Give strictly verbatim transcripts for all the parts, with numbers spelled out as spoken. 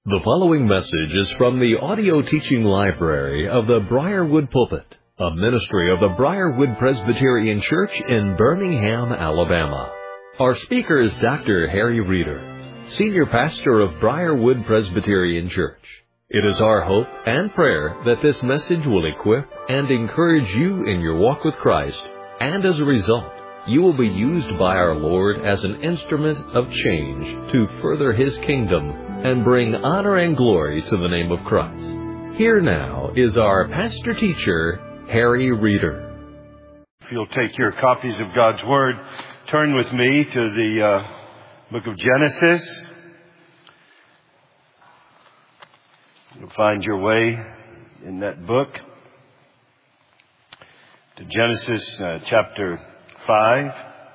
The following message is from the audio teaching library of the Briarwood Pulpit, a ministry of the Briarwood Presbyterian Church in Birmingham, Alabama. Our speaker is Doctor Harry Reeder, Senior Pastor of Briarwood Presbyterian Church. It is our hope and prayer that this message will equip and encourage you in your walk with Christ, and as a result, you will be used by our Lord as an instrument of change to further His kingdom and bring honor and glory to the name of Christ. Here now is our pastor teacher, Harry Reeder. If you'll take your copies of God's Word, turn with me to the uh, book of Genesis. You'll find your way in that book to Genesis uh, chapter five,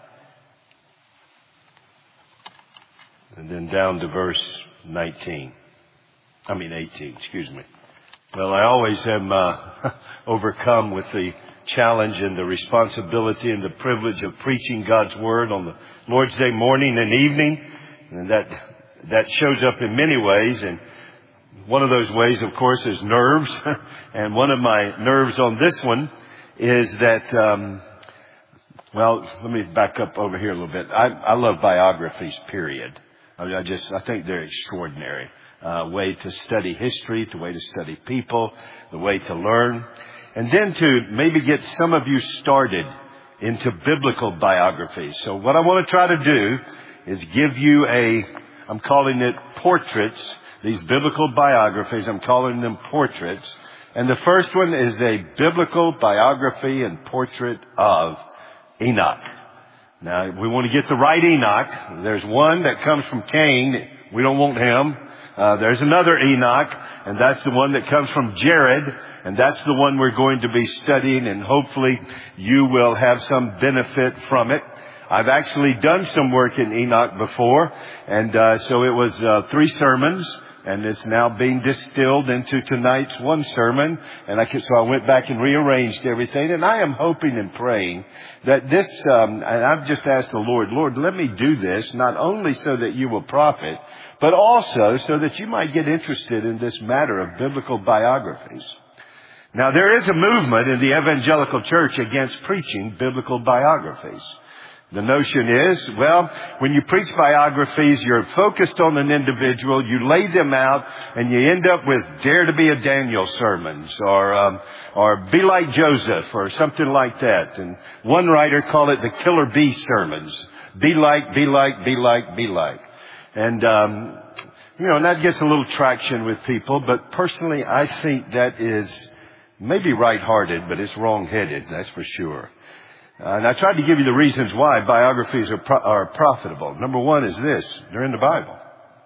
and then down to verse nineteen. I mean eighteen, excuse me. Well, I always am uh, overcome with the challenge and the responsibility and the privilege of preaching God's Word on the Lord's Day morning and evening. And that that shows up in many ways. And one of those ways, of course, is nerves. And one of my nerves on this one is that, um, well, let me back up over here a little bit. I, I love biographies, period. I, mean, I just, I think they're extraordinary. Uh, way to study history, the way to study people, the way to learn. And then to maybe get some of you started into biblical biographies. So what I want to try to do is give you a, I'm calling it portraits. These biblical biographies, I'm calling them portraits. And the first one is a biblical biography and portrait of Enoch. Now, we want to get the right Enoch. There's one that comes from Cain. We don't want him. Uh, there's another Enoch, and that's the one that comes from Jared, and that's the one we're going to be studying, and hopefully you will have some benefit from it. I've actually done some work in Enoch before, and uh, so it was uh, three sermons. And it's now being distilled into tonight's one sermon. And I could, so I went back and rearranged everything. And I am hoping and praying that this, um, and I've just asked the Lord, Lord, let me do this, not only so that you will profit, but also so that you might get interested in this matter of biblical biographies. Now, there is a movement in the evangelical church against preaching biblical biographies. The notion is, well, when you preach biographies, you're focused on an individual, you lay them out, and you end up with Dare to be a Daniel sermons, or um, or Be Like Joseph, or something like that. And one writer called it the Killer Bee sermons. Be like, be like, be like, be like. And, um, you know, and that gets a little traction with people, but personally I think that is maybe right-hearted, but it's wrong-headed, that's for sure. Uh, and I tried to give you the reasons why biographies are, pro- are profitable. Number one is this: they're in the Bible.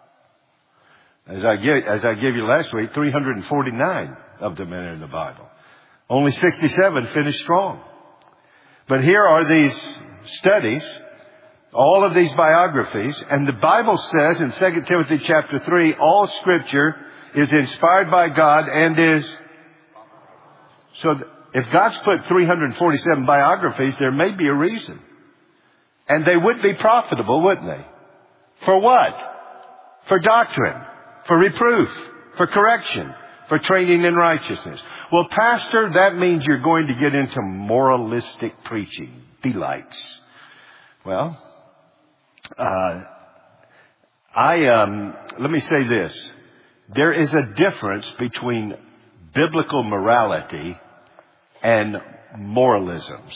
As I gave, as I gave you last week, three hundred forty-nine of them are in the Bible. Only sixty-seven finished strong. But here are these studies, all of these biographies, and the Bible says in Second Timothy chapter three, all Scripture is inspired by God and is so. Th- If God's put three hundred forty-seven biographies, there may be a reason. And they would be profitable, wouldn't they? For what? For doctrine, for reproof, for correction, for training in righteousness. Well, Pastor, that means you're going to get into moralistic preaching, be-likes. Well, uh, I, um, let me say this. There is a difference between biblical morality and moralisms.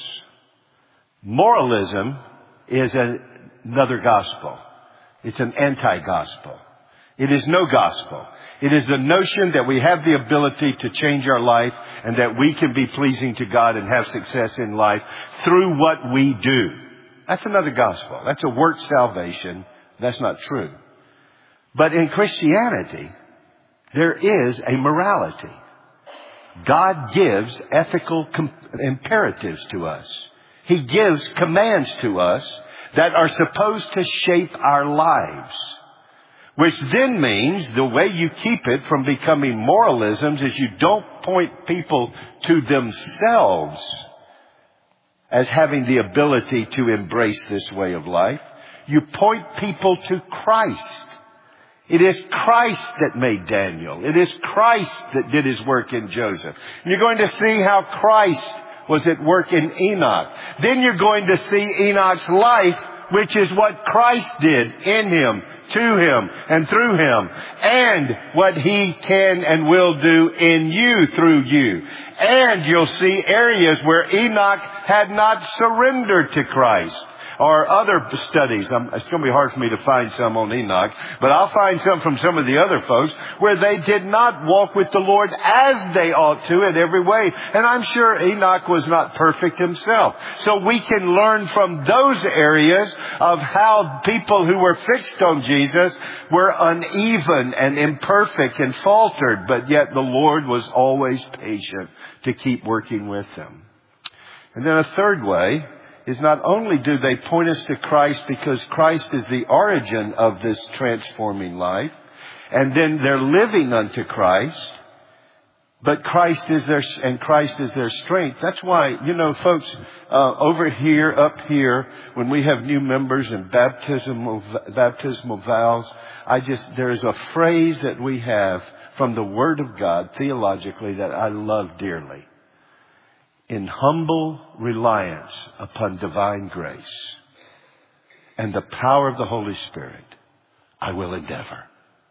Moralism is a, another gospel. It's an anti-gospel. It is no gospel. It is the notion that we have the ability to change our life and that we can be pleasing to God and have success in life through what we do. That's another gospel. That's a work salvation. That's not true. But in Christianity, there is a morality. God gives ethical com- imperatives to us. He gives commands to us that are supposed to shape our lives. Which then means the way you keep it from becoming moralisms is you don't point people to themselves as having the ability to embrace this way of life. You point people to Christ It is Christ that made Daniel. It is Christ that did his work in Joseph. And you're going to see how Christ was at work in Enoch. Then you're going to see Enoch's life, which is what Christ did in him, to him, and through him. And what he can and will do in you, through you. And you'll see areas where Enoch had not surrendered to Christ. Or other studies. Um, it's going to be hard for me to find some on Enoch, but I'll find some from some of the other folks where they did not walk with the Lord as they ought to in every way. And I'm sure Enoch was not perfect himself. So we can learn from those areas of how people who were fixed on Jesus were uneven and imperfect and faltered, but yet the Lord was always patient to keep working with them. And then a third way is not only do they point us to Christ because Christ is the origin of this transforming life, and then they're living unto Christ, but Christ is their, and Christ is their strength. That's why, you know, folks, uh, over here, up here, when we have new members and baptismal, baptismal vows, I just, there is a phrase that we have from the Word of God theologically that I love dearly. In humble reliance upon divine grace and the power of the Holy Spirit, I will endeavor.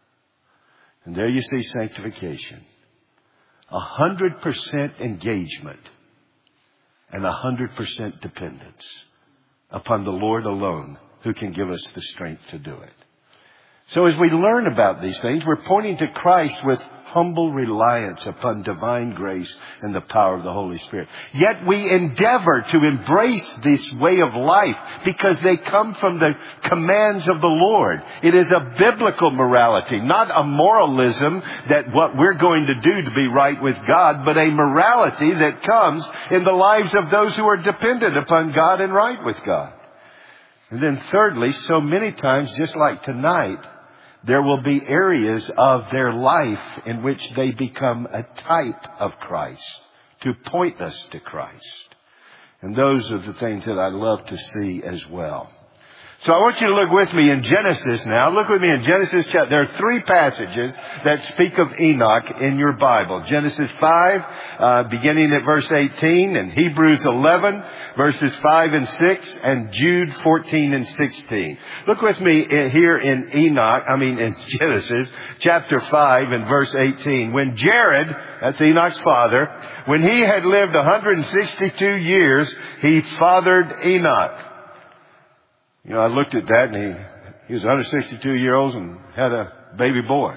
And there you see sanctification. A hundred percent engagement and a hundred percent dependence upon the Lord alone, who can give us the strength to do it. So as we learn about these things, we're pointing to Christ with humble reliance upon divine grace and the power of the Holy Spirit. Yet we endeavor to embrace this way of life because they come from the commands of the Lord. It is a biblical morality, not a moralism that what we're going to do to be right with God, but a morality that comes in the lives of those who are dependent upon God and right with God. And then thirdly, so many times, just like tonight, there will be areas of their life in which they become a type of Christ, to point us to Christ. And those are the things that I love to see as well. So I want you to look with me in Genesis now. Look with me in Genesis chapter. There are three passages that speak of Enoch in your Bible. Genesis five, uh, beginning at verse eighteen, and Hebrews eleven, verses five and six, and Jude fourteen and sixteen. Look with me here in Enoch, I mean in Genesis chapter five and verse eighteen. When Jared, that's Enoch's father, when he had lived one hundred sixty-two years, he fathered Enoch. You know, I looked at that and he, he was one hundred sixty-two years old and had a baby boy.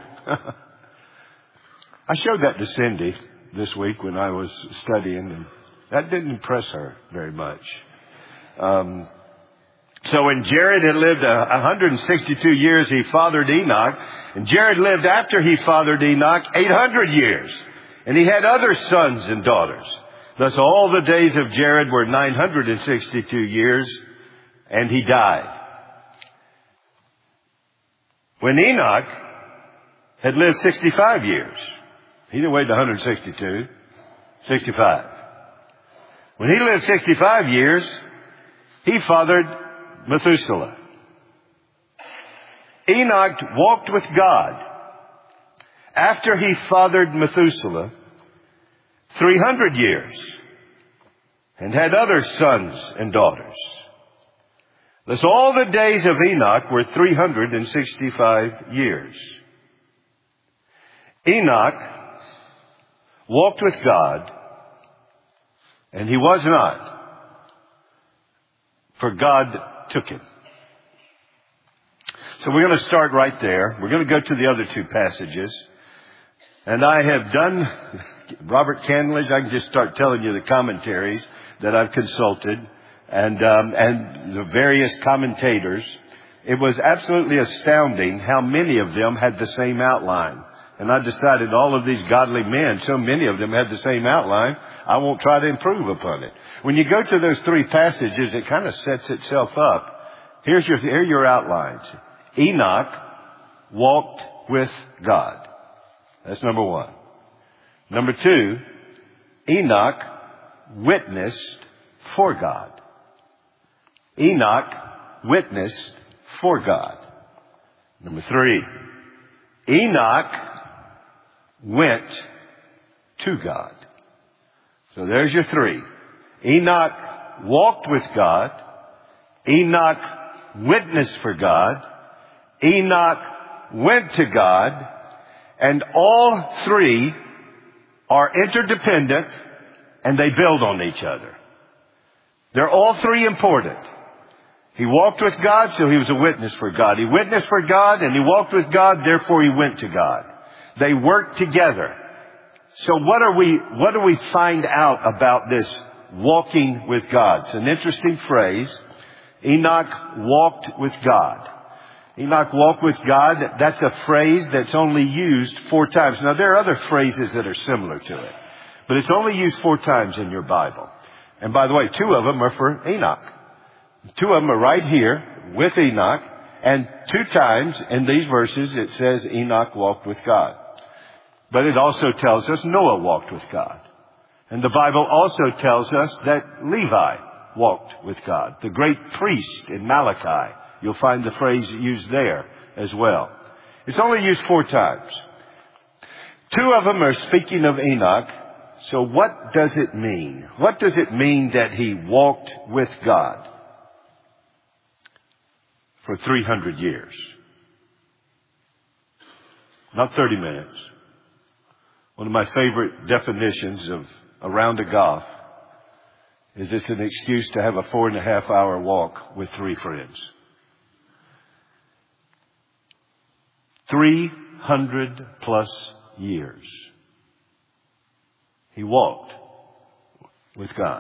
I showed that to Cindy this week when I was studying, and that didn't impress her very much. Um, so when Jared had lived uh, one hundred sixty-two years, he fathered Enoch. And Jared lived after he fathered Enoch eight hundred years. And he had other sons and daughters. Thus all the days of Jared were nine hundred sixty-two years, and he died. When Enoch had lived sixty-five years, he didn't wait one hundred sixty-two, sixty-five. When he lived sixty-five years, he fathered Methuselah. Enoch walked with God after he fathered Methuselah three hundred years and had other sons and daughters. Thus all the days of Enoch were three hundred sixty-five years. Enoch walked with God, and he was not, for God took him. So we're going to start right there. We're going to go to the other two passages. And I have done, Robert Candledge, I can just start telling you the commentaries that I've consulted and, um, and the various commentators. It was absolutely astounding how many of them had the same outline. And I decided all of these godly men, so many of them had the same outline, I won't try to improve upon it. When you go to those three passages, it kind of sets itself up. Here's your, here are your outlines. Enoch walked with God. That's number one. Number two, Enoch witnessed for God. Enoch witnessed for God. Number three, Enoch went to God. So there's your three. Enoch walked with God. Enoch witnessed for God. Enoch went to God. And all three are interdependent and they build on each other. They're all three important. He walked with God, so he was a witness for God. He witnessed for God and he walked with God, therefore he went to God. They worked together. So what are we, what do we find out about this walking with God? It's an interesting phrase. Enoch walked with God. Enoch walked with God. That's a phrase that's only used four times. Now there are other phrases that are similar to it, but it's only used four times in your Bible. And by the way, two of them are for Enoch. Two of them are right here with Enoch. And two times in these verses it says Enoch walked with God. But it also tells us Noah walked with God. And the Bible also tells us that Levi walked with God. The great priest in Malachi. You'll find the phrase used there as well. It's only used four times. Two of them are speaking of Enoch. So what does it mean? What does it mean that he walked with God for three hundred years? Not thirty minutes. One of my favorite definitions of a round of golf is it's an excuse to have a four and a half hour walk with three friends. Three hundred plus years. He walked with God.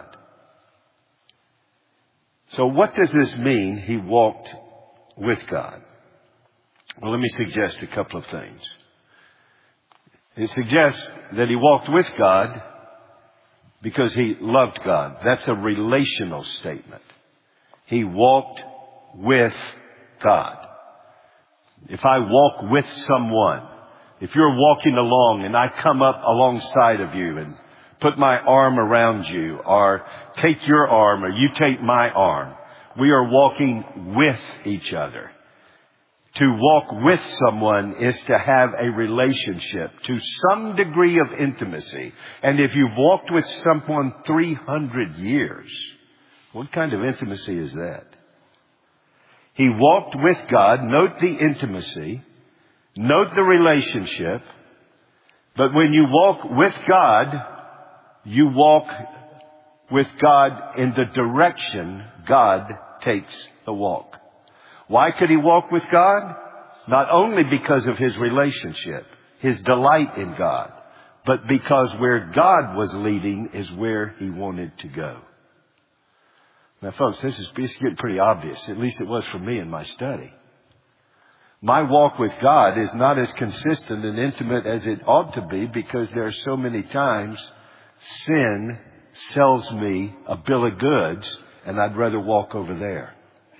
So what does this mean, he walked with God? Well, let me suggest a couple of things. It suggests that he walked with God because he loved God. That's a relational statement. He walked with God. If I walk with someone, if you're walking along and I come up alongside of you and put my arm around you, or take your arm or you take my arm, we are walking with each other. To walk with someone is to have a relationship to some degree of intimacy. And if you've walked with someone three hundred years, what kind of intimacy is that? He walked with God. Note the intimacy. Note the relationship. But when you walk with God, you walk with God in the direction God takes the walk. Why could he walk with God? Not only because of his relationship, his delight in God, but because where God was leading is where he wanted to go. Now, folks, this is this is getting pretty obvious. At least it was for me in my study. My walk with God is not as consistent and intimate as it ought to be because there are so many times sin sells me a bill of goods and I'd rather walk over there.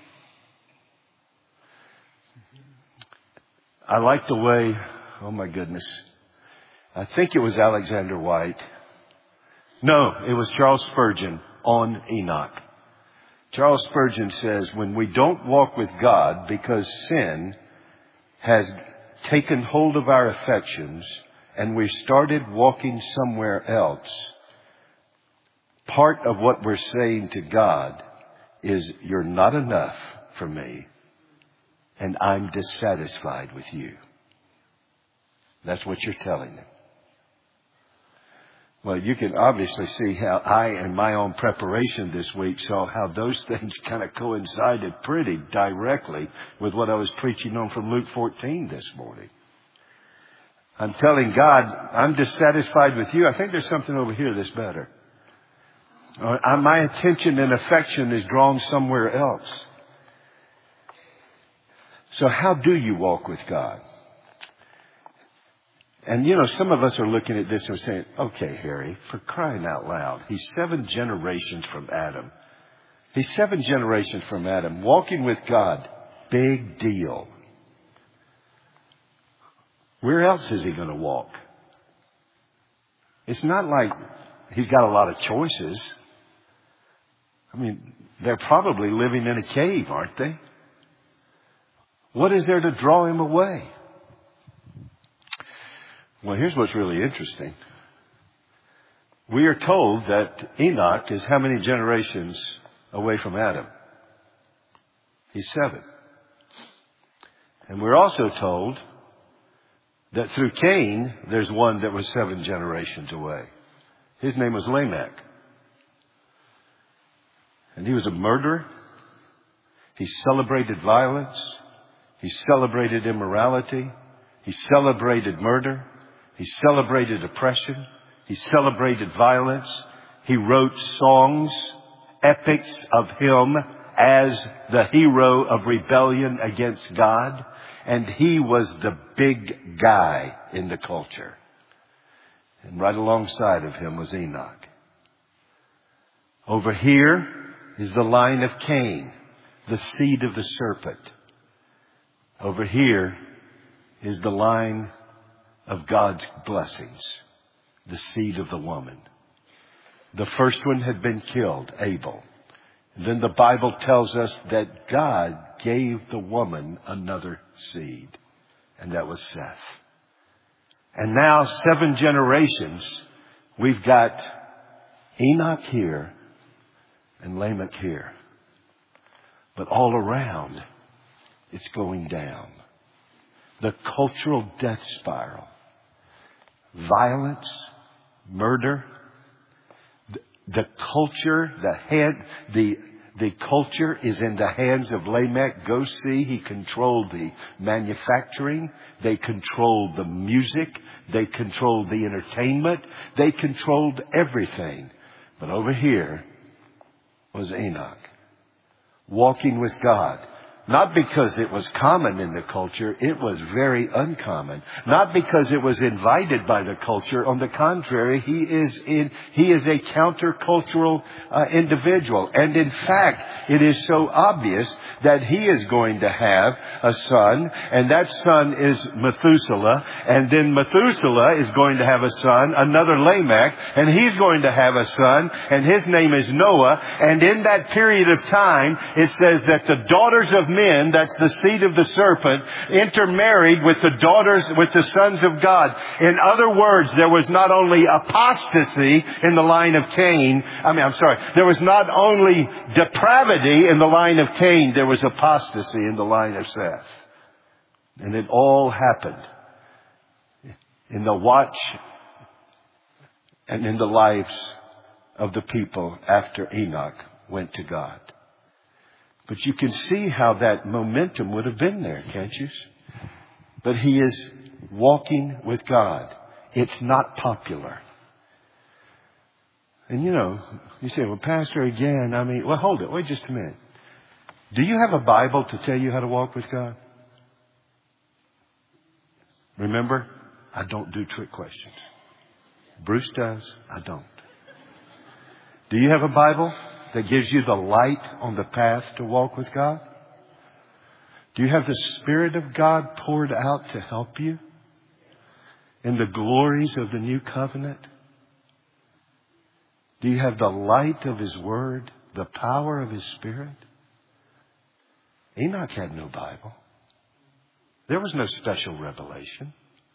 I like the way, oh my goodness, I think it was Alexander White. No, it was Charles Spurgeon on Enoch. Charles Spurgeon says, when we don't walk with God because sin has taken hold of our affections and we've started walking somewhere else, part of what we're saying to God is, you're not enough for me. And I'm dissatisfied with you. That's what you're telling them. Well, you can obviously see how I, in my own preparation this week, saw how those things kind of coincided pretty directly with what I was preaching on from Luke fourteen this morning. I'm telling God, I'm dissatisfied with you. I think there's something over here that's better. Uh, my attention and affection is drawn somewhere else. So how do you walk with God? And, you know, some of us are looking at this and saying, okay, Harry, for crying out loud, he's seven generations from Adam. He's seven generations from Adam. Walking with God, big deal. Where else is he going to walk? It's not like he's got a lot of choices. I mean, they're probably living in a cave, aren't they? What is there to draw him away? Well, here's what's really interesting. We are told that Enoch is how many generations away from Adam? He's seven. And we're also told that through Cain, there's one that was seven generations away. His name was Lamech. And he was a murderer. He celebrated violence. He celebrated immorality. He celebrated murder. He celebrated oppression. He celebrated violence. He wrote songs, epics of him as the hero of rebellion against God. And he was the big guy in the culture. And right alongside of him was Enoch. Over here is the line of Cain, the seed of the serpent. Over here is the line of God's blessings, the seed of the woman. The first one had been killed, Abel. And then the Bible tells us that God gave the woman another seed, and that was Seth. And now, seven generations, we've got Enoch here and Lamech here. But all around, it's going down. The cultural death spiral. Violence, murder. The, the culture, the head, the The culture is in the hands of Lamech. Go see, he controlled the manufacturing. They controlled the music. They controlled the entertainment. They controlled everything. But over here was Enoch, walking with God. Not because it was common in the culture, it was very uncommon. Not because it was invited by the culture. On the contrary, he is in, he is a countercultural uh, individual. And in fact, it is so obvious that he is going to have a son, and that son is Methuselah, and then Methuselah is going to have a son, another Lamech, and he's going to have a son, and his name is Noah. And in that period of time, it says that the daughters of men, that's the seed of the serpent, intermarried with the daughters, with the sons of God. In other words, there was not only apostasy in the line of Cain. I mean, I'm sorry. There was not only depravity in the line of Cain, there was apostasy in the line of Seth. And it all happened in the watch and in the lives of the people after Enoch went to God. But you can see how that momentum would have been there, can't you? But he is walking with God. It's not popular. And you know, you say, well, Pastor, again, I mean, well, hold it. Wait just a minute. Do you have a Bible to tell you how to walk with God? Remember, I don't do trick questions. Bruce does. I don't. Do you have a Bible that gives you the light on the path to walk with God? Do you have the Spirit of God poured out to help you in the glories of the new covenant? Do you have the light of His Word, the power of His Spirit? Enoch had no Bible. There was no special revelation.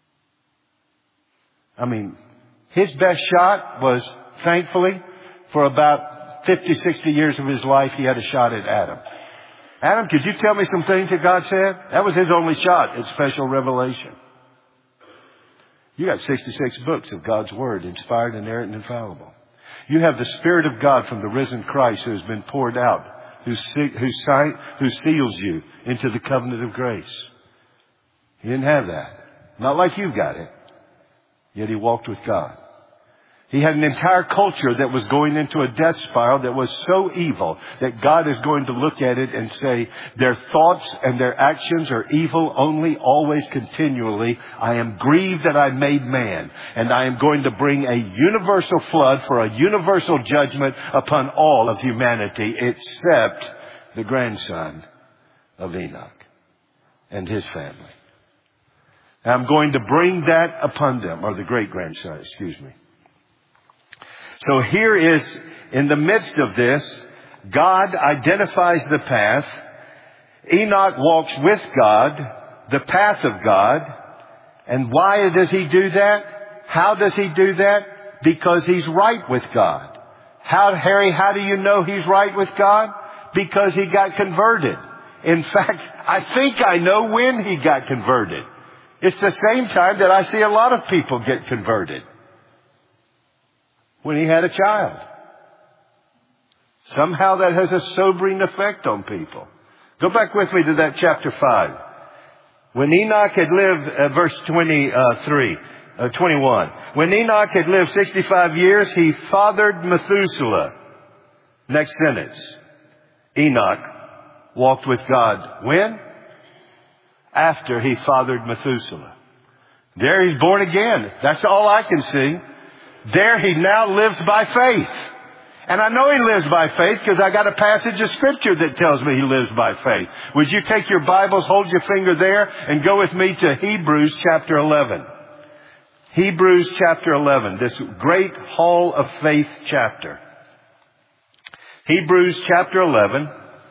I mean, his best shot was, thankfully, for about fifty, sixty years of his life, he had a shot at Adam. Adam, could you tell me some things that God said? That was his only shot at special revelation. You got sixty-six books of God's Word, inspired, inerrant, and infallible. You have the Spirit of God from the risen Christ who has been poured out, who, who, who seals you into the covenant of grace. He didn't have that. Not like you've got it. Yet he walked with God. He had an entire culture that was going into a death spiral that was so evil that God is going to look at it and say, their thoughts and their actions are evil only, always, continually. I am grieved that I made man, and I am going to bring a universal flood for a universal judgment upon all of humanity except the grandson of Enoch and his family. I'm going to bring that upon them, or the great-grandson, excuse me. So here is, in the midst of this, God identifies the path. Enoch walks with God, the path of God. And why does he do that? How does he do that? Because he's right with God. How, Harry, how do you know he's right with God? Because he got converted. In fact, I think I know when he got converted. It's the same time that I see a lot of people get converted. When he had a child. Somehow that has a sobering effect on people. Go back with me to that chapter five. When Enoch had lived, uh, verse twenty-three, uh, twenty-one. When Enoch had lived sixty-five years, he fathered Methuselah. Next sentence. Enoch walked with God. When? After he fathered Methuselah. There he's born again. That's all I can see. There he now lives by faith. And I know he lives by faith because I got a passage of Scripture that tells me he lives by faith. Would you take your Bibles, hold your finger there, and go with me to Hebrews chapter eleven. Hebrews chapter eleven, this great hall of faith chapter. Hebrews chapter eleven.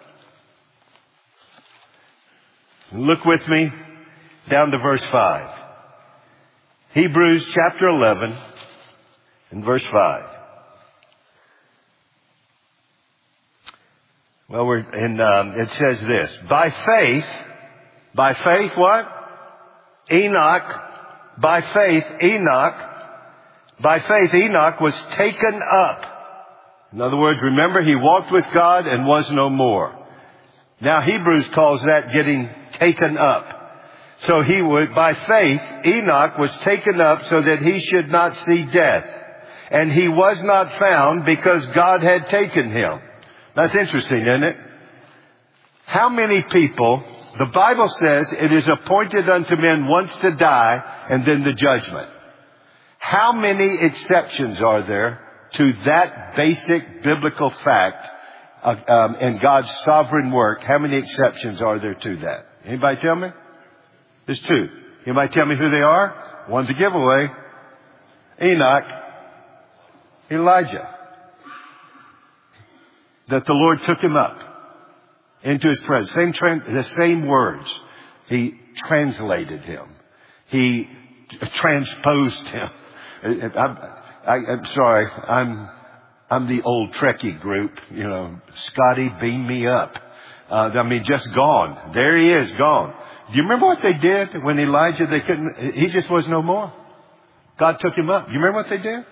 Look with me down to verse five. Hebrews chapter eleven and verse five. Well, we're in, um, it says this. By faith, by faith what? Enoch, by faith Enoch, by faith Enoch was taken up. In other words, remember he walked with God and was no more. Now Hebrews calls that getting taken up. So he would, by faith, Enoch was taken up so that he should not see death. And he was not found because God had taken him. That's interesting, isn't it? How many people, the Bible says it is appointed unto men once to die and then the judgment. How many exceptions are there to that basic biblical fact of, um, in God's sovereign work? How many exceptions are there to that? Anybody tell me? There's two. Anybody tell me who they are? One's a giveaway. Enoch, Elijah. That the Lord took him up into his presence. Same trans- the same words. He translated him. He transposed him. I'm, I, I'm sorry. I'm I'm the old Trekkie group. You know, Scotty, beam me up. Uh, I mean, just gone. There he is, gone. Do you remember what they did when Elijah? They couldn't. He just was no more. God took him up. Do you remember what they did?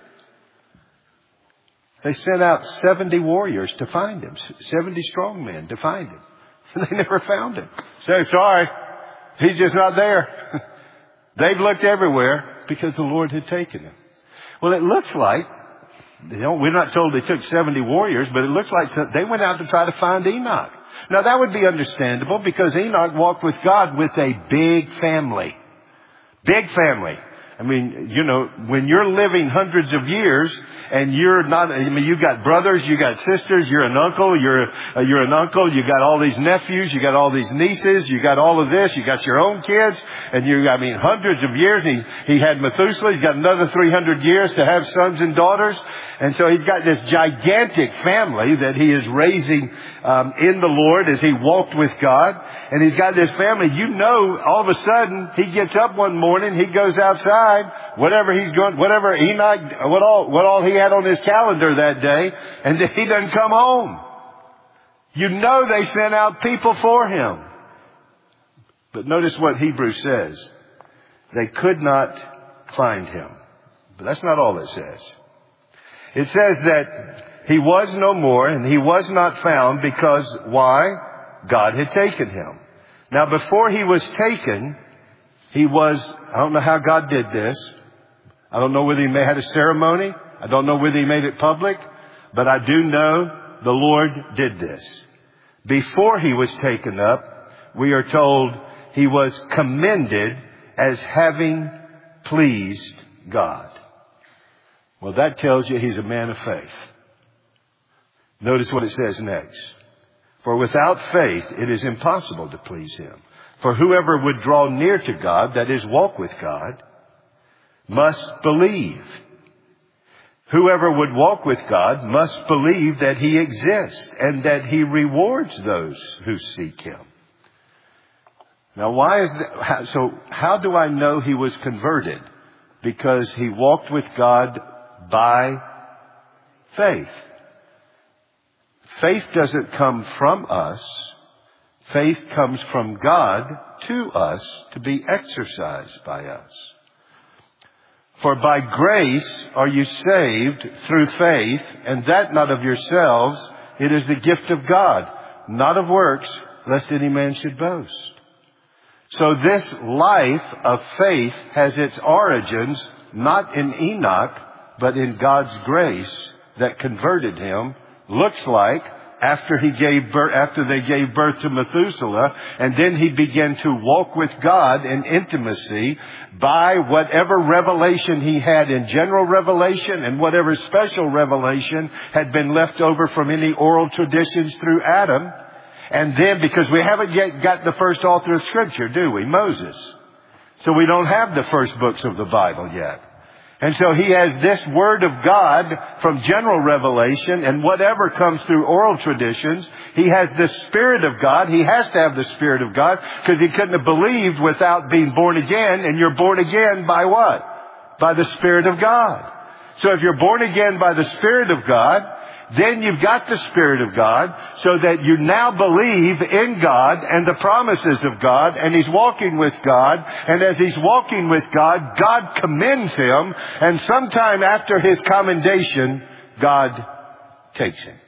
They sent out seventy warriors to find him. seventy strong men to find him. They never found him. So, sorry, he's just not there. They've looked everywhere because the Lord had taken him. Well, it looks like, you know, we're not told they took seventy warriors, but it looks like they went out to try to find Enoch. Now, that would be understandable because Enoch walked with God with a big family. Big family. I mean, you know, when you're living hundreds of years and you're not, I mean, you got brothers, you got sisters, you're an uncle, you're, uh, you're an uncle, you got all these nephews, you got all these nieces, you got all of this, you got your own kids, and you, I mean, hundreds of years. He, he had Methuselah, he's got another three hundred years to have sons and daughters. And so he's got this gigantic family that he is raising um, in the Lord as he walked with God. And he's got this family. You know, all of a sudden, he gets up one morning, he goes outside, whatever he's going, whatever Enoch, what all, what all he had on his calendar that day, and he doesn't come home. You know they sent out people for him. But notice what Hebrews says. They could not find him. But that's not all it says. It says that he was no more and he was not found because, why? God had taken him. Now, before he was taken, he was, I don't know how God did this. I don't know whether he may have had a ceremony. I don't know whether he made it public. But I do know the Lord did this. Before he was taken up, we are told he was commended as having pleased God. Well, that tells you he's a man of faith. Notice what it says next. For without faith, it is impossible to please him. For whoever would draw near to God, that is, walk with God, must believe. Whoever would walk with God must believe that he exists and that he rewards those who seek him. Now, why is that? So how do I know he was converted? Because he walked with God by faith. Faith doesn't come from us. Faith comes from God to us to be exercised by us. For by grace are you saved through faith, and that not of yourselves. It is the gift of God, not of works, lest any man should boast. So this life of faith has its origins not in Enoch, but in God's grace that converted him. Looks like after he gave birth, after they gave birth to Methuselah, and then he began to walk with God in intimacy by whatever revelation he had in general revelation and whatever special revelation had been left over from any oral traditions through Adam. And then, because we haven't yet got the first author of Scripture, do we? Moses. So we don't have the first books of the Bible yet. And so he has this Word of God from general revelation, and whatever comes through oral traditions. He has the Spirit of God. He has to have the Spirit of God, because he couldn't have believed without being born again. And you're born again by what? By the Spirit of God. So if you're born again by the Spirit of God, then you've got the Spirit of God, so that you now believe in God and the promises of God, and he's walking with God. And as he's walking with God, God commends him, and sometime after his commendation, God takes him.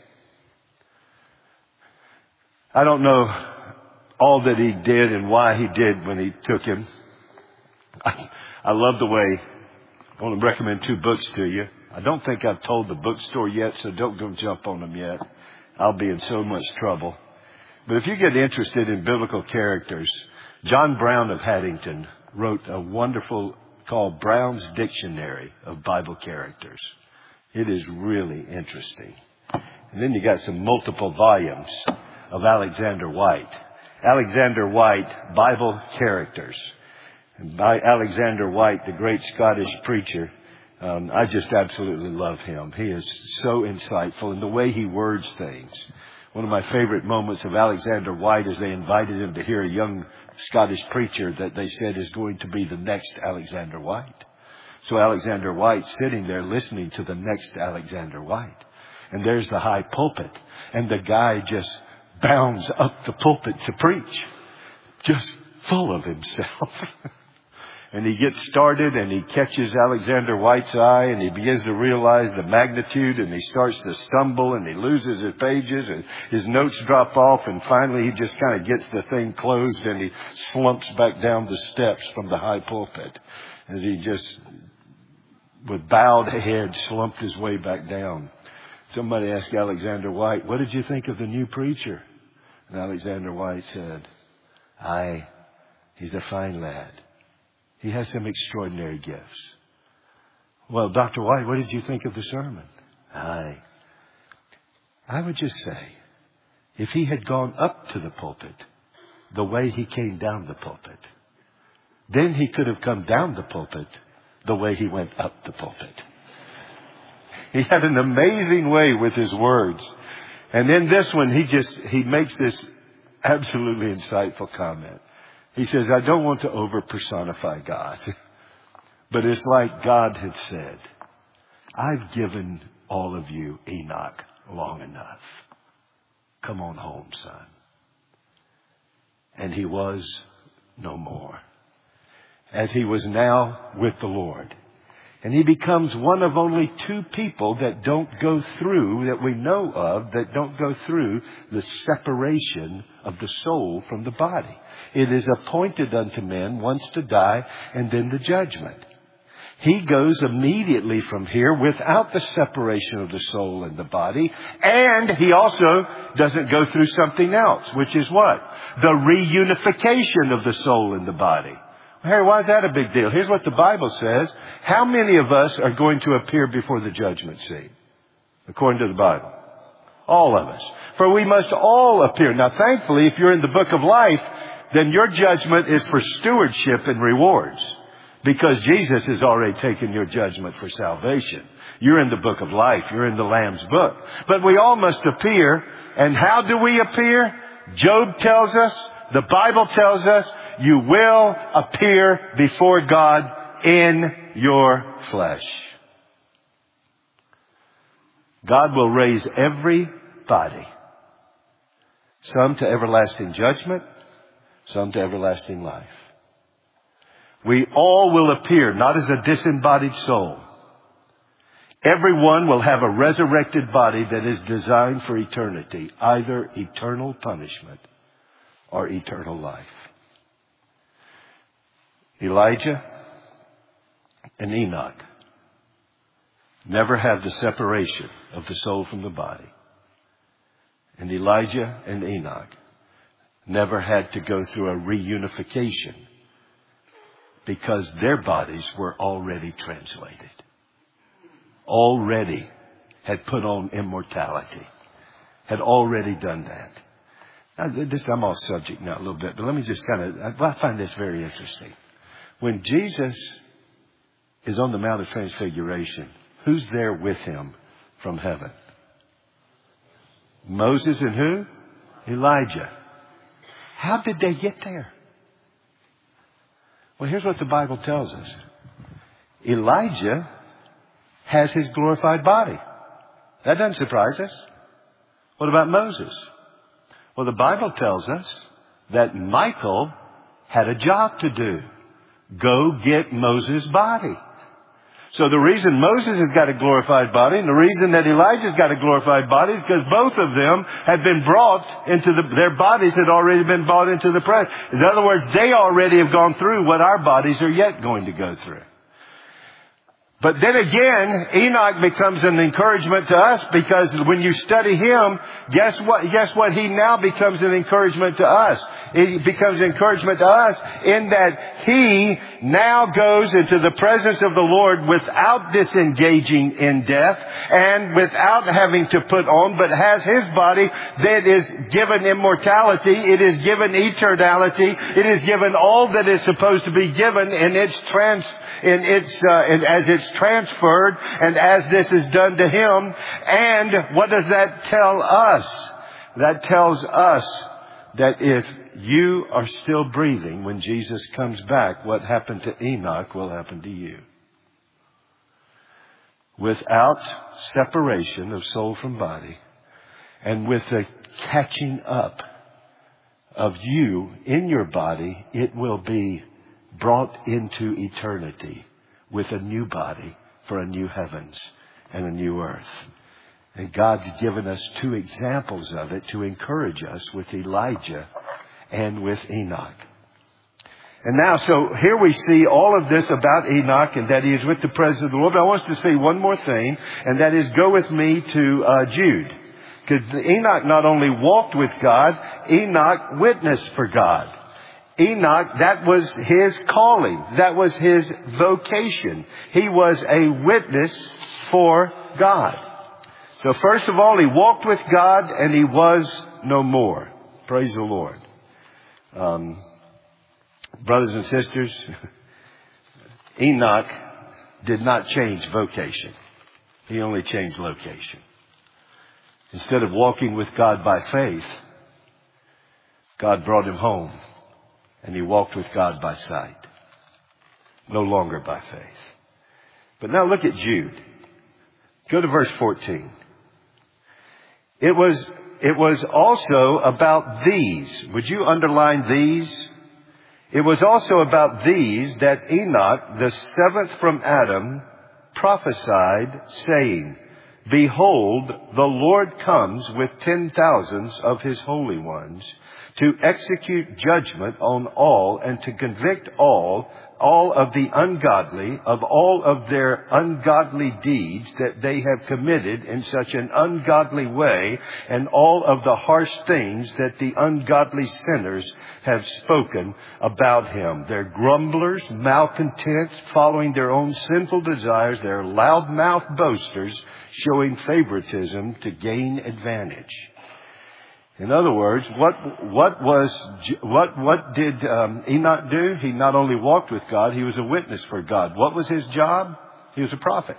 I don't know all that he did and why he did when he took him. I, I love the way, I want to recommend two books to you. I don't think I've told the bookstore yet, so don't go jump on them yet. I'll be in so much trouble. But if you get interested in biblical characters, John Brown of Haddington wrote a wonderful called Brown's Dictionary of Bible Characters. It is really interesting. And then you got some multiple volumes of Alexander White. Alexander White, Bible Characters. And by Alexander White, the great Scottish preacher, Um, I just absolutely love him. He is so insightful in the way he words things. One of my favorite moments of Alexander White is they invited him to hear a young Scottish preacher that they said is going to be the next Alexander White. So Alexander White sitting there listening to the next Alexander White. And there's the high pulpit. And the guy just bounds up the pulpit to preach. Just full of himself. And he gets started and he catches Alexander White's eye, and he begins to realize the magnitude, and he starts to stumble and he loses his pages and his notes drop off, and finally he just kind of gets the thing closed and he slumps back down the steps from the high pulpit as he just, with bowed head, slumped his way back down. Somebody asked Alexander White, "What did you think of the new preacher?" And Alexander White said, "Aye, he's a fine lad. He has some extraordinary gifts." "Well, Doctor White, what did you think of the sermon?" "Aye, I would just say, if he had gone up to the pulpit the way he came down the pulpit, then he could have come down the pulpit the way he went up the pulpit." He had an amazing way with his words. And then this one, he just, he makes this absolutely insightful comment. He says, "I don't want to over-personify God, but it's like God had said, I've given all of you Enoch long enough. Come on home, son." And he was no more, as he was now with the Lord. And he becomes one of only two people that don't go through, that we know of, that don't go through the separation of the soul from the body. It is appointed unto men once to die, and then the judgment. He goes immediately from here without the separation of the soul and the body. And he also doesn't go through something else, which is what? The reunification of the soul and the body. Harry, why is that a big deal? Here's what the Bible says. How many of us are going to appear before the judgment seat? According to the Bible. All of us. For we must all appear. Now, thankfully, if you're in the book of life, then your judgment is for stewardship and rewards. Because Jesus has already taken your judgment for salvation. You're in the book of life. You're in the Lamb's book. But we all must appear. And how do we appear? Job tells us, the Bible tells us, you will appear before God in your flesh. God will raise every body. Some to everlasting judgment, some to everlasting life. We all will appear, not as a disembodied soul. Everyone will have a resurrected body that is designed for eternity, either eternal punishment or eternal life. Elijah and Enoch never had the separation of the soul from the body. And Elijah and Enoch never had to go through a reunification because their bodies were already translated. Already had put on immortality. Had already done that. Now, this, I'm off subject now a little bit, but let me just kind of, I find this very interesting. When Jesus is on the Mount of Transfiguration, who's there with him from heaven? Moses and who? Elijah. How did they get there? Well, here's what the Bible tells us. Elijah has his glorified body. That doesn't surprise us. What about Moses? Well, the Bible tells us that Michael had a job to do. Go get Moses' body. So the reason Moses has got a glorified body and the reason that Elijah's got a glorified body is because both of them had been brought into the, their bodies had already been brought into the presence. In other words, they already have gone through what our bodies are yet going to go through. But then again, Enoch becomes an encouragement to us because when you study him, guess what? Guess what? He now becomes an encouragement to us. It becomes encouragement to us in that he now goes into the presence of the Lord without disengaging in death and without having to put on, but has his body that is given immortality. It is given eternality. It is given all that is supposed to be given in its trans, in its, uh, in, as it's transferred and as this is done to him. And what does that tell us? That tells us that if you are still breathing when Jesus comes back, what happened to Enoch will happen to you. Without separation of soul from body and with the catching up of you in your body, it will be brought into eternity with a new body for a new heavens and a new earth. And God's given us two examples of it to encourage us with Elijah and with Enoch. And now, so here we see all of this about Enoch and that he is with the presence of the Lord. But I want us to say one more thing, and that is go with me to uh, Jude. Because Enoch not only walked with God, Enoch witnessed for God. Enoch, that was his calling. That was his vocation. He was a witness for God. So first of all, he walked with God and he was no more. Praise the Lord. Um, brothers and sisters, Enoch did not change vocation. He only changed location. Instead of walking with God by faith, God brought him home and he walked with God by sight. No longer by faith. But now look at Jude. Go to verse fourteen. It was, it was also about these. Would you underline these? It was also about these that Enoch, the seventh from Adam, prophesied, saying, Behold, the Lord comes with ten thousands of his holy ones to execute judgment on all and to convict all, all of the ungodly, of all of their ungodly deeds that they have committed in such an ungodly way, and all of the harsh things that the ungodly sinners have spoken about him. They're grumblers, malcontents, following their own sinful desires. They're loudmouth boasters, showing favoritism to gain advantage. In other words, what what was what what did um, Enoch do? He not only walked with God, he was a witness for God. What was his job? He was a prophet.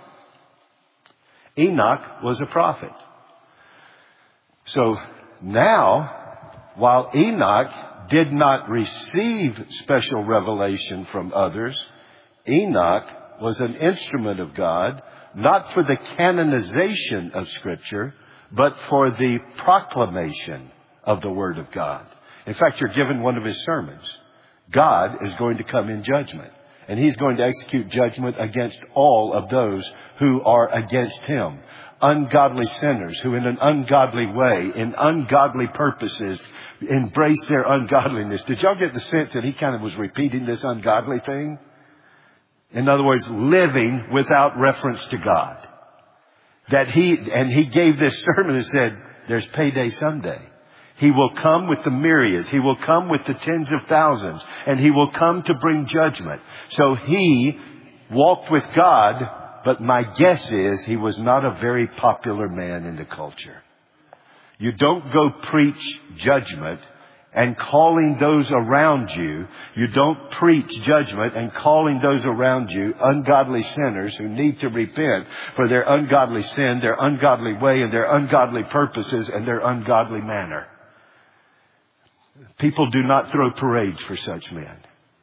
Enoch was a prophet. So now, while Enoch did not receive special revelation from others. Enoch was an instrument of God, not for the canonization of Scripture, but for the proclamation of the Word of God. In fact, you're given one of his sermons. God is going to come in judgment, and he's going to execute judgment against all of those who are against him. Ungodly sinners who in an ungodly way, in ungodly purposes, embrace their ungodliness. Did y'all get the sense that he kind of was repeating this ungodly thing? In other words, living without reference to God. That he, and he gave this sermon and said, there's payday someday. He will come with the myriads. He will come with the tens of thousands. And he will come to bring judgment. So he walked with God, but my guess is he was not a very popular man in the culture. You don't go preach judgment and calling those around you. You don't preach judgment and calling those around you ungodly sinners who need to repent for their ungodly sin, their ungodly way, and their ungodly purposes and their ungodly manner. People do not throw parades for such men.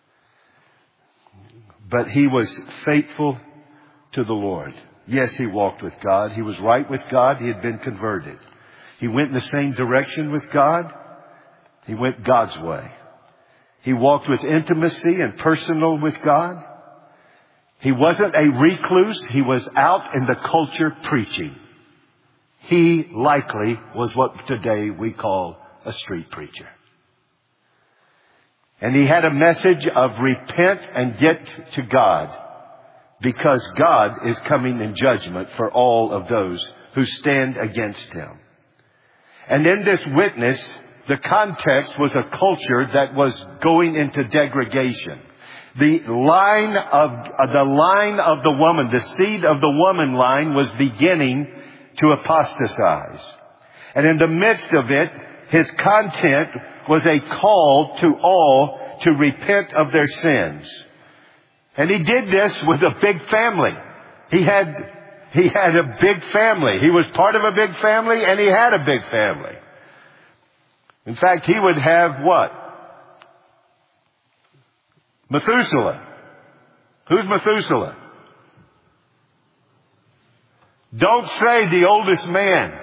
But he was faithful to the Lord. Yes, he walked with God. He was right with God. He had been converted. He went in the same direction with God. He went God's way. He walked with intimacy and personal with God. He wasn't a recluse. He was out in the culture preaching. He likely was what today we call a street preacher. And he had a message of repent and get to God, because God is coming in judgment for all of those who stand against him. And in this witness, the context was a culture that was going into degradation. The line of uh, the line of the woman, the seed of the woman line, was beginning to apostatize. And in the midst of it, his content was a call to all to repent of their sins. And he did this with a big family. He had, he had a big family. He was part of a big family, and he had a big family. In fact, he would have what? Methuselah. Who's Methuselah? Don't say the oldest man.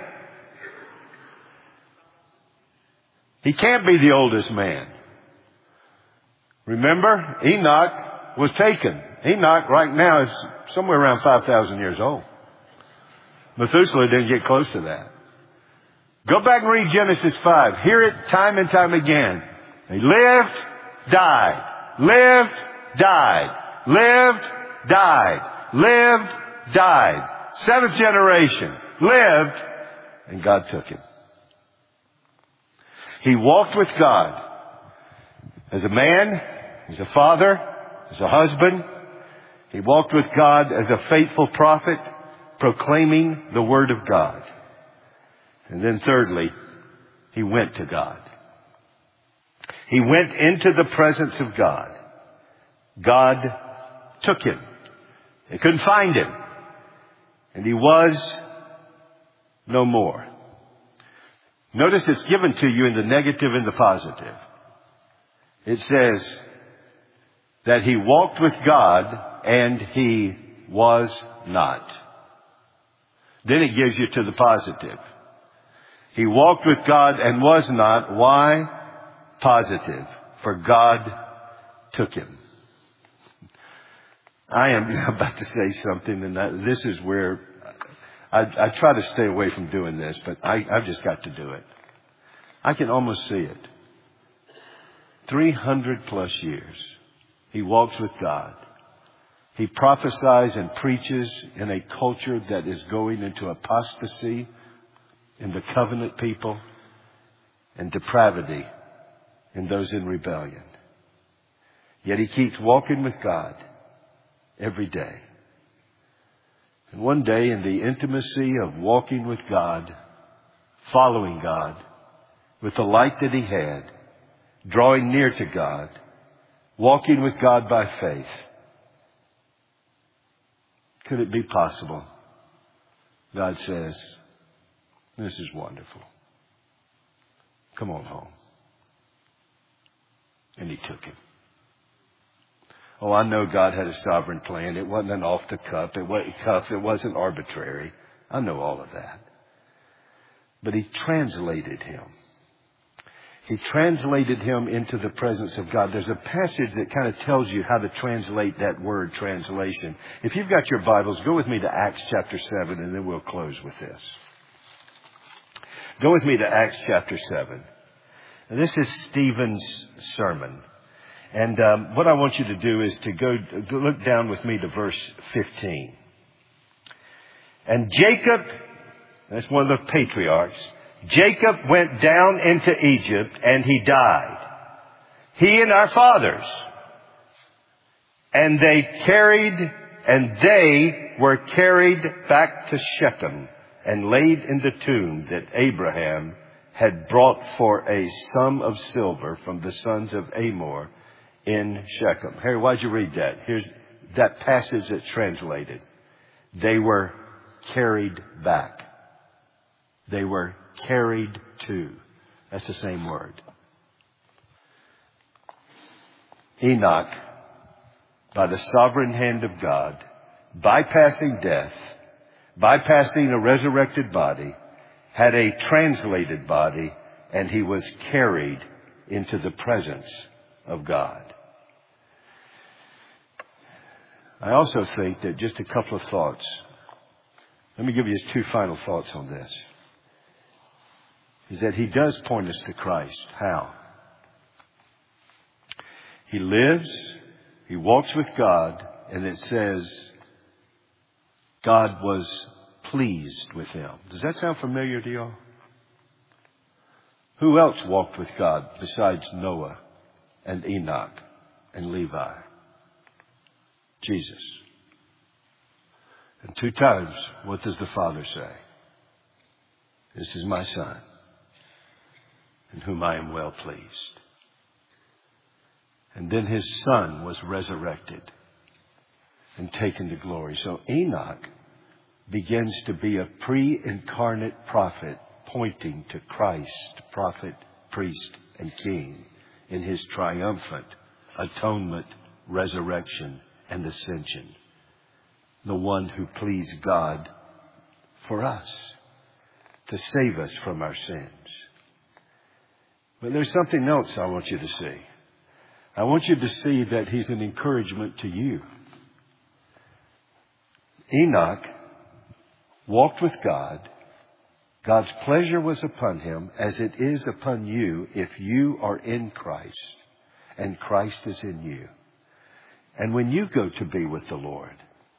He can't be the oldest man. Remember, Enoch was taken. Enoch right now is somewhere around five thousand years old. Methuselah didn't get close to that. Go back and read Genesis five. Hear it time and time again. He lived, died. Lived, died. Lived, died. Lived, died. Seventh generation. Lived, and God took him. He walked with God as a man, as a father, as a husband. He walked with God as a faithful prophet, proclaiming the Word of God. And then thirdly, he went to God. He went into the presence of God. God took him. They couldn't find him. And he was no more. Notice it's given to you in the negative and the positive. It says that he walked with God and he was not. Then it gives you to the positive. He walked with God and was not. Why? Positive. For God took him. I am about to say something, and that, this is where I, I try to stay away from doing this, but I, I've just got to do it. I can almost see it. three hundred plus years. He walks with God. He prophesies and preaches in a culture that is going into apostasy in the covenant people and depravity in those in rebellion. Yet he keeps walking with God every day. And one day, in the intimacy of walking with God, following God, with the light that he had, drawing near to God, walking with God by faith, could it be possible? God says, this is wonderful. Come on home. And he took him. Oh, I know God had a sovereign plan. It wasn't an off the cuff. It wasn't cuff. It wasn't arbitrary. I know all of that. But he translated him. He translated him into the presence of God. There's a passage that kind of tells you how to translate that word, translation. If you've got your Bibles, go with me to Acts chapter seven, and then we'll close with this. Go with me to Acts chapter seven. And this is Stephen's sermon. And um, what I want you to do is to go, go look down with me to verse fifteen. And Jacob, that's one of the patriarchs, Jacob went down into Egypt and he died. He and our fathers. And they carried, and they were carried back to Shechem and laid in the tomb that Abraham had brought for a sum of silver from the sons of Amor in Shechem. Harry, why'd you read that? Here's that passage that's translated. They were carried back. They were carried to. That's the same word. Enoch, by the sovereign hand of God, bypassing death, bypassing a resurrected body, had a translated body, and he was carried into the presence of God. I also think that just a couple of thoughts. Let me give you two final thoughts on this. Is that he does point us to Christ. How? He lives, he walks with God, and it says God was pleased with him. Does that sound familiar to y'all? Who else walked with God besides Noah and Enoch and Levi? Jesus. And two times, what does the Father say? This is my Son, in whom I am well pleased. And then his Son was resurrected and taken to glory. So Enoch begins to be a pre-incarnate prophet pointing to Christ, prophet, priest, and king in his triumphant atonement, resurrection, and ascension. The one who pleased God for us to save us from our sins. But there's something else I want you to see. I want you to see that he's an encouragement to you. Enoch walked with God. God's pleasure was upon him as it is upon you if you are in Christ and Christ is in you. And when you go to be with the Lord.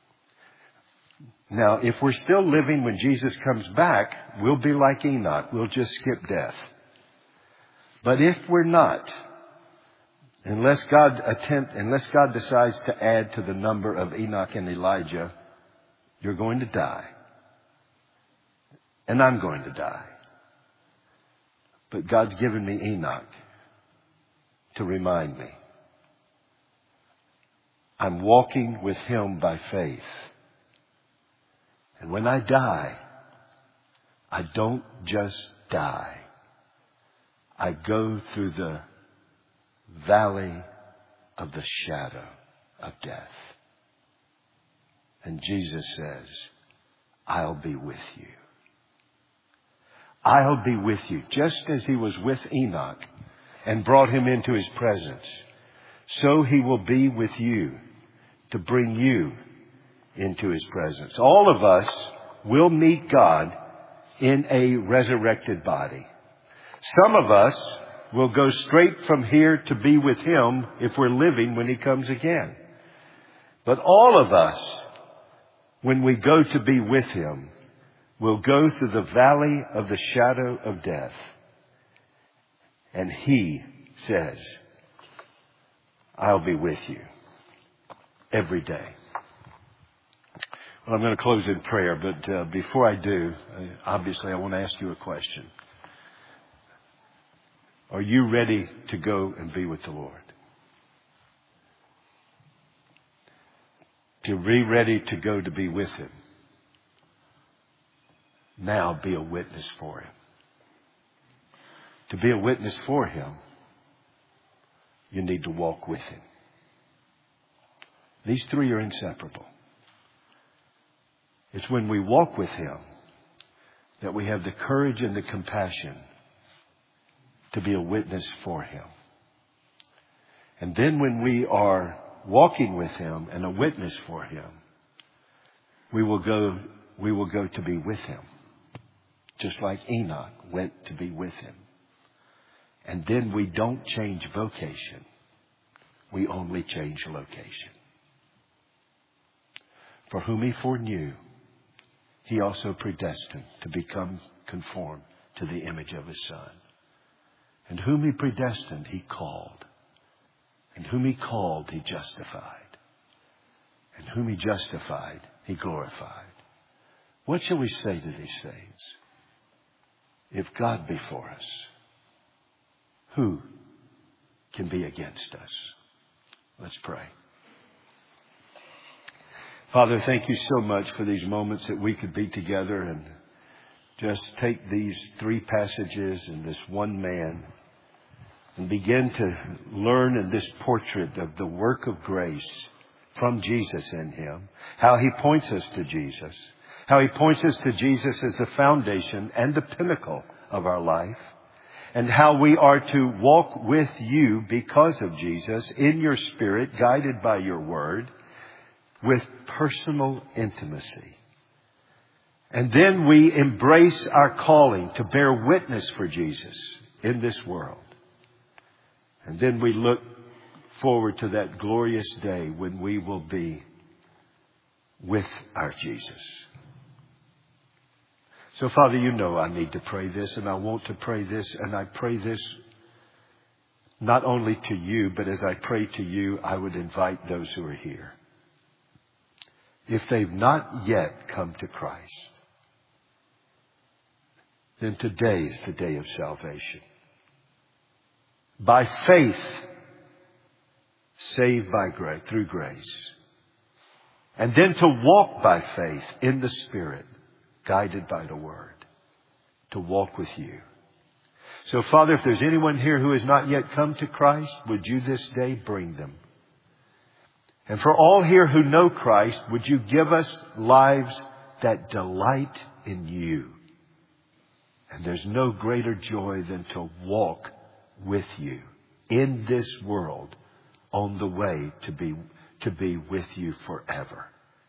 Now, if we're still living when Jesus comes back, we'll be like Enoch. We'll just skip death. But if we're not, unless God attempt, unless God decides to add to the number of Enoch and Elijah, you're going to die. And I'm going to die. But God's given me Enoch to remind me. I'm walking with him by faith. And when I die, I don't just die. I go through the valley of the shadow of death. And Jesus says, I'll be with you. I'll be with you. Just as he was with Enoch and brought him into his presence, so he will be with you to bring you into his presence. All of us will meet God in a resurrected body. Some of us will go straight from here to be with him if we're living when he comes again. But all of us, when we go to be with him, will go through the valley of the shadow of death. And he says, I'll be with you every day. Well, I'm going to close in prayer, but uh, before I do, uh, obviously I want to ask you a question. Are you ready to go and be with the Lord? To be ready to go to be with him. Now be a witness for him. To be a witness for him, you need to walk with Him. These three are inseparable. It's when we walk with Him that we have the courage and the compassion to be a witness for Him. And then when we are walking with Him and a witness for Him, we will go, we will go to be with Him. Just like Enoch went to be with Him. And then we don't change vocation. We only change location. For whom He foreknew, He also predestined to become conformed to the image of His Son. And whom He predestined, He called. And whom He called, He justified. And whom He justified, He glorified. What shall we say to these things? If God be for us, who can be against us? Let's pray. Father, thank You so much for these moments that we could be together and just take these three passages and this one man and begin to learn in this portrait of the work of grace from Jesus in Him, how He points us to Jesus, how He points us to Jesus as the foundation and the pinnacle of our life, and how we are to walk with You because of Jesus in Your Spirit, guided by Your Word, with personal intimacy. And then we embrace our calling to bear witness for Jesus in this world. And then we look forward to that glorious day when we will be with our Jesus. So, Father, You know I need to pray this, and I want to pray this, and I pray this not only to You, but as I pray to You, I would invite those who are here. If they've not yet come to Christ, then today is the day of salvation. By faith, saved by grace, through grace. And then to walk by faith in the Spirit, guided by the Word, to walk with You. So, Father, if there's anyone here who has not yet come to Christ, would You this day bring them? And for all here who know Christ, would You give us lives that delight in You? And there's no greater joy than to walk with You in this world on the way to be, to be with You forever.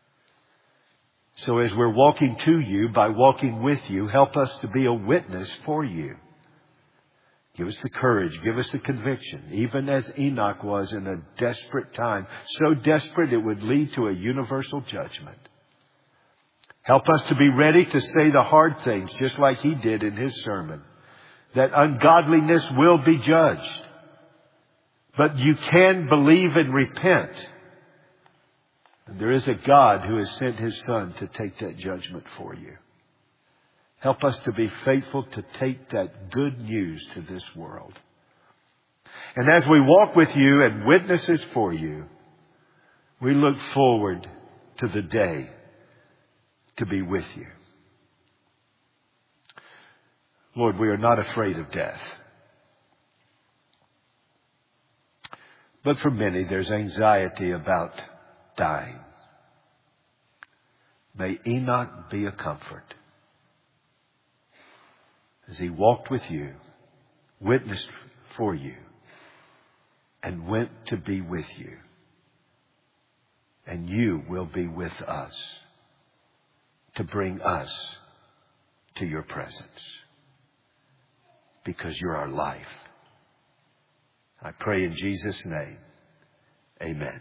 So as we're walking to You, by walking with You, help us to be a witness for You. Give us the courage, give us the conviction, even as Enoch was in a desperate time, so desperate it would lead to a universal judgment. Help us to be ready to say the hard things, just like he did in his sermon, that ungodliness will be judged. But you can believe and repent. And there is a God who has sent His Son to take that judgment for you. Help us to be faithful to take that good news to this world. And as we walk with You and witnesses for You, we look forward to the day to be with You. Lord, we are not afraid of death. But for many, there's anxiety about dying. May Enoch be a comfort. As he walked with You, witnessed for You, and went to be with You. And You will be with us to bring us to Your presence. Because You're our life. I pray in Jesus' name. Amen.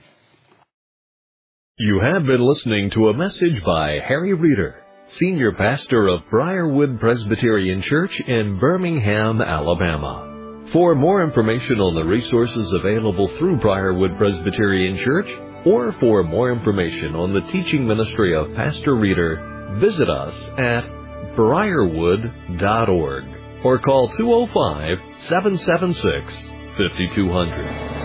You have been listening to a message by Harry Reeder, Senior Pastor of Briarwood Presbyterian Church in Birmingham, Alabama. For more information on the resources available through Briarwood Presbyterian Church, or for more information on the teaching ministry of Pastor Reeder, visit us at briarwood dot org or call two oh five, seven seven six, five two zero zero.